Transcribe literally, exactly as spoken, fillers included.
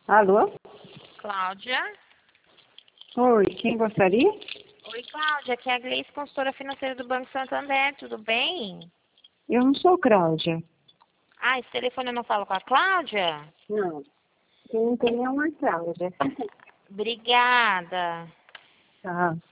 Alô? Cláudia? Oi, quem gostaria? Oi, Cláudia, aqui é a Gleice, consultora financeira do Banco Santander, tudo bem? Eu não sou Cláudia. Ah, esse telefone eu não falo com a Cláudia? Não. Quem não tem é uma Cláudia. Obrigada. Tá.